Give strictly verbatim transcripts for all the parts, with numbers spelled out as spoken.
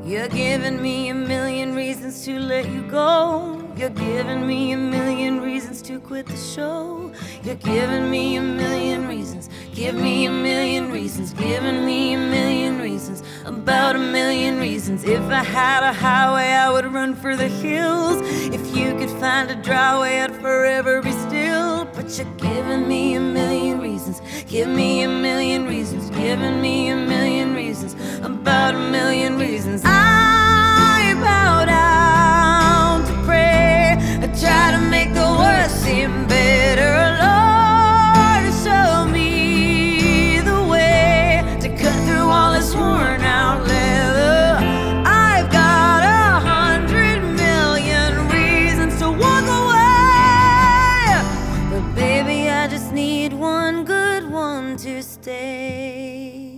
You're giving me a million reasons to let you go. You're giving me a million reasons to quit the show. You're giving me a million reasons. Give me a million reasons. Giving me a million reasons. About a million reasons. If I had a highway, I would run for the hills. If you could find a dry way, I'd forever be still. But you're giving me a million reasons. Give me a million reasons. Giving me a million reasons. About a million reasons. I bow down to pray. I try to make the worst seem better. Lord, show me the way to cut through all this worn out leather. I've got a hundred million reasons to walk away, but baby, I just need one good one to stay.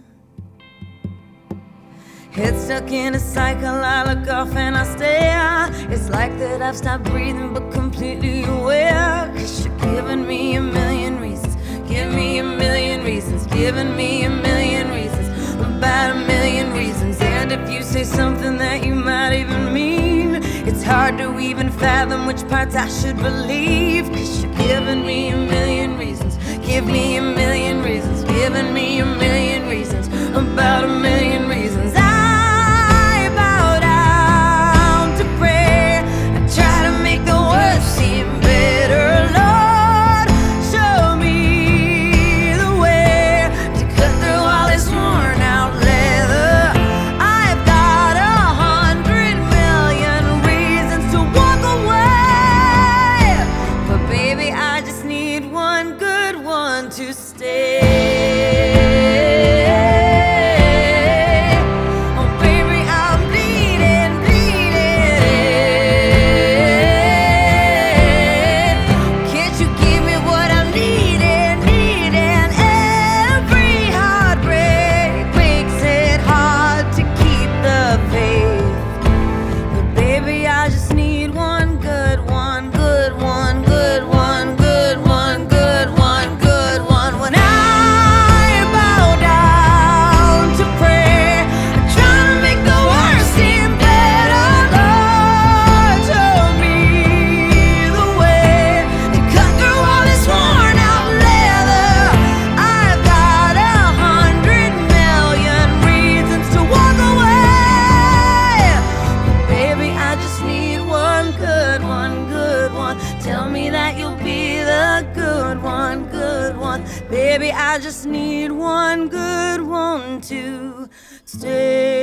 Head stuck in a cycle, I look off and I stare. It's like that I've stopped breathing but completely aware. Cause you're giving me a million reasons. Give me a million reasons. Giving me a million reasons. About a million reasons. And if you say something that you might even mean, it's hard to even fathom which parts I should believe. Cause you're giving me a million reasons. Give me a million reasons. Giving me a million reasons. About a million reasons. To stay. Oh baby, I'm bleeding, bleeding. Can't you give me what I'm needing, needing? Every heartbreak makes it hard to keep the faith. But baby, I just need one good one, good one, good one, good one, good one. Tell me that you'll be the good one, good one. Baby, I just need one good one to stay.